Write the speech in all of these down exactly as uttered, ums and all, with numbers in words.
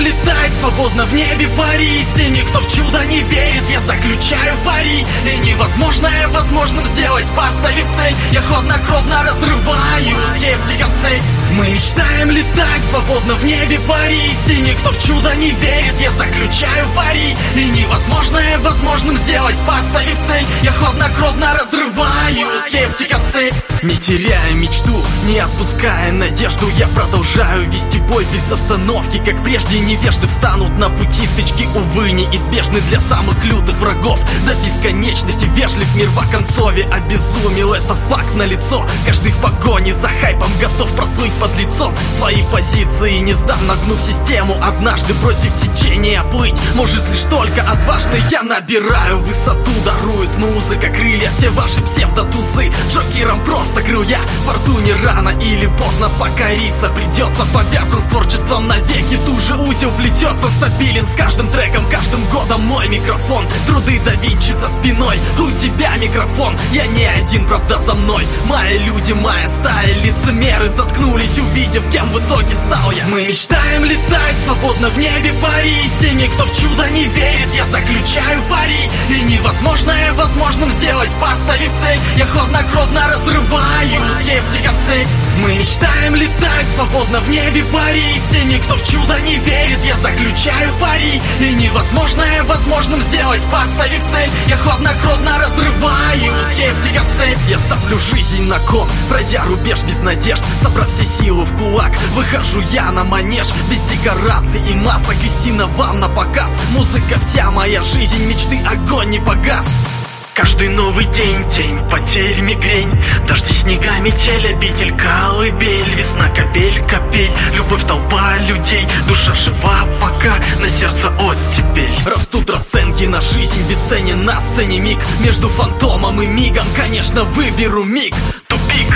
летать, свободно в небе парить. С теми, кто в чудо не верит, я заключаю пари. И невозможное возможным сделать, поставив цель. Я хладнокровно разрываю скептиков цель. Мы мечтаем летать, свободно в небе парить. С теми, кто в чудо не верит, я заключаю пари. И невозможное возможным сделать, поставив цель. Я хладнокровно разрываю скептиков цель. Не теряя мечту, не отпуская надежду, я продолжаю вести бой без остановки. Как прежде невежды встанут на пути стычки, увы, неизбежны для самых лютых врагов. До бесконечности вежлив мир в оконцове обезумел, это факт налицо. Каждый в погоне за хайпом готов прослыть под лицом свои позиции, не сдав, нагнув систему. Однажды против течения плыть может лишь только отважный. Я набираю высоту, дарует музыка крылья. Все ваши псевдотузы джокером просто крыл я. Фортуне рано или поздно покориться придется. Повязан с творчеством навеки, туже узел плетется. Стабилен с каждым треком, каждым годом мой микрофон. Труды да Винчи за спиной, у тебя микрофон. Я не один, правда за мной мои люди, моя стая. Лицемеры заткнулись, увидев, кем в итоге стал я. Мы мечтаем летать, свободно в небе парить. С теми, кто в чудо не верит, я заключаю пари. И невозможное возможным сделать, поставив цель. Я хладнокровно разрываю скептиков цель. Мы мечтаем летать, свободно в небе парить. С теми, кто в чудо не верит, я заключаю пари. И невозможное возможным сделать, поставив цель. Я хладнокровно разрываю скептиков цель. Я ставлю жизнь на кон, пройдя рубеж без надежд. Собрав все силы в кулак, выхожу я на манеж. Без декораций и масок, истина вам на показ. Музыка вся моя жизнь, мечты огонь не погас. Каждый новый день, тень, потерь, мигрень. Дожди, снега, метель, обитель, колыбель. Весна, капель, капель, любовь, толпа людей. Душа жива пока, на сердце оттепель. Растут расценки на жизнь, бесценен на сцене миг. Между фантомом и мигом, конечно, выберу миг. Тупик.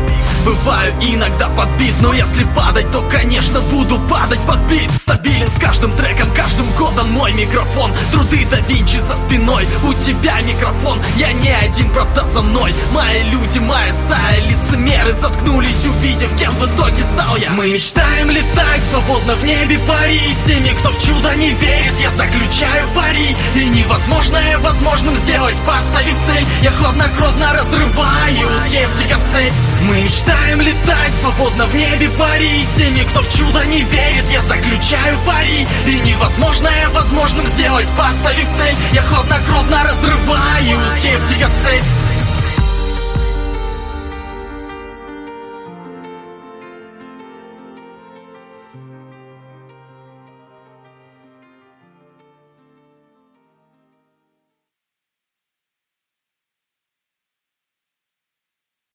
Бываю иногда подбит, но если падать, то, конечно, буду падать под бит. Стабилен с каждым треком, каждым годом мой микрофон. Труды да Винчи за спиной, у тебя микрофон. Я не один, правда за мной мои люди, моя стая. Лицемеры заткнулись, увидев, кем в итоге стал я. Мы мечтаем летать, свободно в небе парить. С теми, кто в чудо не верит, я заключаю пари. И невозможное возможным сделать, поставив цель. Я хладнокровно разрываю скептиков цель. Мы мечтаем летать, свободно в небе парить. С теми, кто в чудо не верит, я заключаю пари. И невозможное возможным сделать, поставив цель. Я хладнокровно разрываю скептиков цель.